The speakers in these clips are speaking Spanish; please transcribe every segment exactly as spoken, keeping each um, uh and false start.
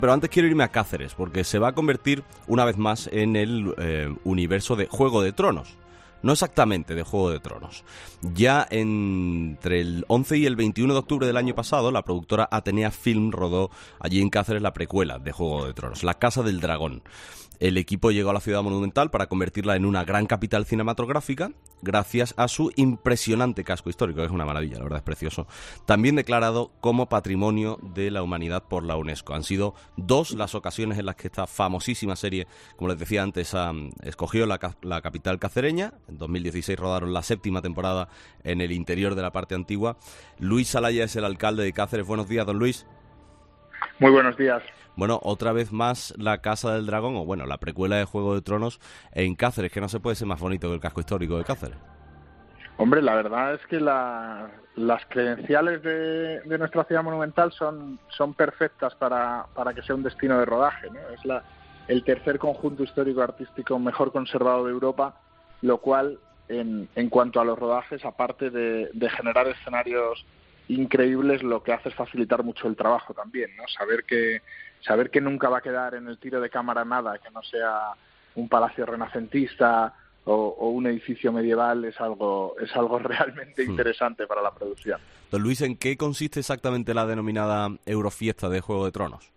Pero antes quiero irme a Cáceres, porque se va a convertir una vez más en el eh, universo de Juego de Tronos. No exactamente de Juego de Tronos. Ya entre el once y el veintiuno de octubre del año pasado, la productora Atenea Film rodó allí en Cáceres la precuela de Juego de Tronos, La Casa del Dragón. El equipo llegó a la ciudad monumental para convertirla en una gran capital cinematográfica gracias a su impresionante casco histórico, que es una maravilla, la verdad es precioso, también declarado como Patrimonio de la Humanidad por la UNESCO. Han sido dos las ocasiones en las que esta famosísima serie, como les decía antes, um, escogió la, la capital cacereña. En dos mil dieciséis rodaron la séptima temporada en el interior de la parte antigua. Luis Salaya es el alcalde de Cáceres. Buenos días, don Luis. Muy buenos días. Bueno, otra vez más La Casa del Dragón, o bueno, la precuela de Juego de Tronos en Cáceres, que no se puede ser más bonito que el casco histórico de Cáceres. Hombre, la verdad es que la, las credenciales de, de nuestra ciudad monumental son, son perfectas para, para que sea un destino de rodaje, ¿no? Es la, el tercer conjunto histórico-artístico mejor conservado de Europa, lo cual, en, en cuanto a los rodajes, aparte de, de generar escenarios increíbles, lo que hace es facilitar mucho el trabajo también, ¿no? Saber que saber que nunca va a quedar en el tiro de cámara nada que no sea un palacio renacentista o, o un edificio medieval es algo es algo realmente interesante para la producción. Don Luis, ¿en qué consiste exactamente la denominada Eurofiesta de Juego de Tronos?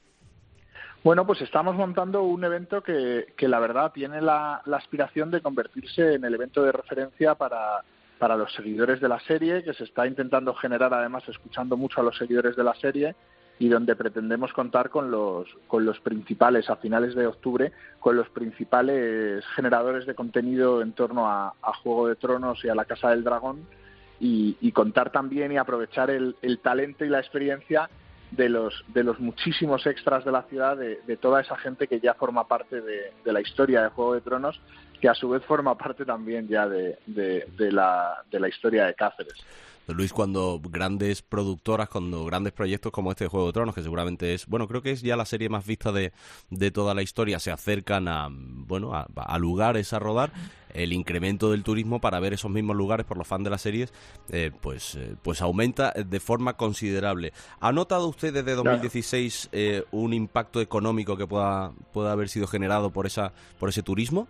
Bueno, pues estamos montando un evento que, que la verdad tiene la, la aspiración de convertirse en el evento de referencia para para los seguidores de la serie, que se está intentando generar además escuchando mucho a los seguidores de la serie, y donde pretendemos contar con los con los principales, a finales de octubre, con los principales generadores de contenido en torno a, a Juego de Tronos y a la Casa del Dragón, y, y contar también y aprovechar el, el talento y la experiencia de los de los muchísimos extras de la ciudad, de, de toda esa gente que ya forma parte de, de la historia de Juego de Tronos, que a su vez forma parte también ya de, de, de, la, de la historia de Cáceres. Luis, cuando grandes productoras, cuando grandes proyectos como este de Juego de Tronos, que seguramente es, bueno, creo que es ya la serie más vista de, de toda la historia, se acercan a, bueno, a, a lugares a rodar, el incremento del turismo para ver esos mismos lugares por los fans de las series, eh, pues, eh, pues aumenta de forma considerable. ¿Ha notado usted desde dos mil dieciséis eh, un impacto económico que pueda, pueda haber sido generado por esa, por ese turismo?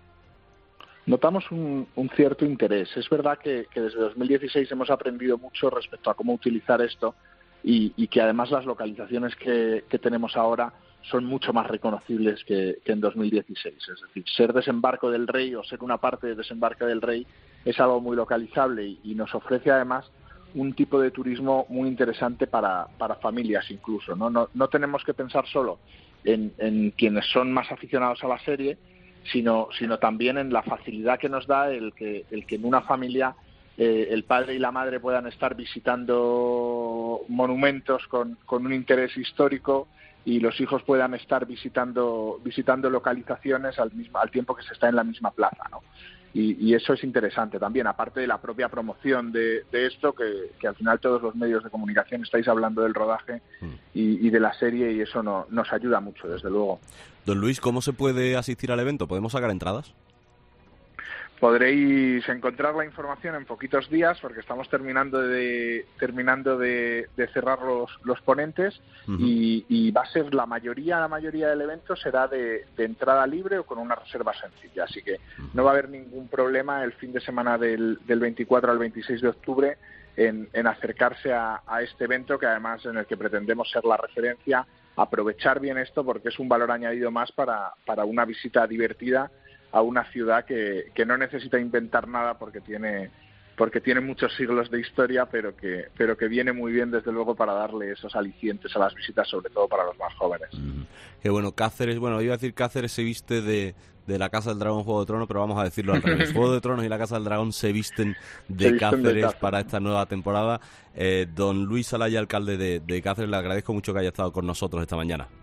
Notamos un, un cierto interés. Es verdad que, que desde dos mil dieciséis hemos aprendido mucho respecto a cómo utilizar esto y, y que además las localizaciones que, que tenemos ahora son mucho más reconocibles que, que en dos mil dieciséis. Es decir, ser Desembarco del Rey o ser una parte de Desembarco del Rey es algo muy localizable y, y nos ofrece además un tipo de turismo muy interesante para, para familias incluso, ¿no? No, no tenemos que pensar solo en, en quienes son más aficionados a la serie, sino sino también en la facilidad que nos da el que el que en una familia eh, el padre y la madre puedan estar visitando monumentos con, con un interés histórico y los hijos puedan estar visitando visitando localizaciones al mismo al tiempo que se está en la misma plaza, ¿no? Y, y eso es interesante también, aparte de la propia promoción de, de esto, que, que al final todos los medios de comunicación estáis hablando del rodaje y, y de la serie, y eso no, nos ayuda mucho, desde luego. Don Luis, ¿cómo se puede asistir al evento? ¿Podemos sacar entradas? Podréis encontrar la información en poquitos días, porque estamos terminando de terminando de, de cerrar los, los ponentes, uh-huh. y, y va a ser la mayoría la mayoría del evento será de, de entrada libre o con una reserva sencilla, así que uh-huh. no va a haber ningún problema el fin de semana del, del veinticuatro al veintiséis de octubre en, en acercarse a, a este evento, que además en el que pretendemos ser la referencia, aprovechar bien esto porque es un valor añadido más para, para una visita divertida a una ciudad que, que no necesita inventar nada porque tiene porque tiene muchos siglos de historia, pero que pero que viene muy bien desde luego para darle esos alicientes a las visitas, sobre todo para los más jóvenes. Mm. Que bueno, Cáceres, bueno, iba a decir Cáceres se viste de, de la Casa del Dragón Juego de Tronos, pero vamos a decirlo al revés. Juego de Tronos y la Casa del Dragón se visten de, se visten Cáceres, de Cáceres para esta nueva temporada. Eh, don Luis Salaya, alcalde de, de Cáceres, le agradezco mucho que haya estado con nosotros esta mañana.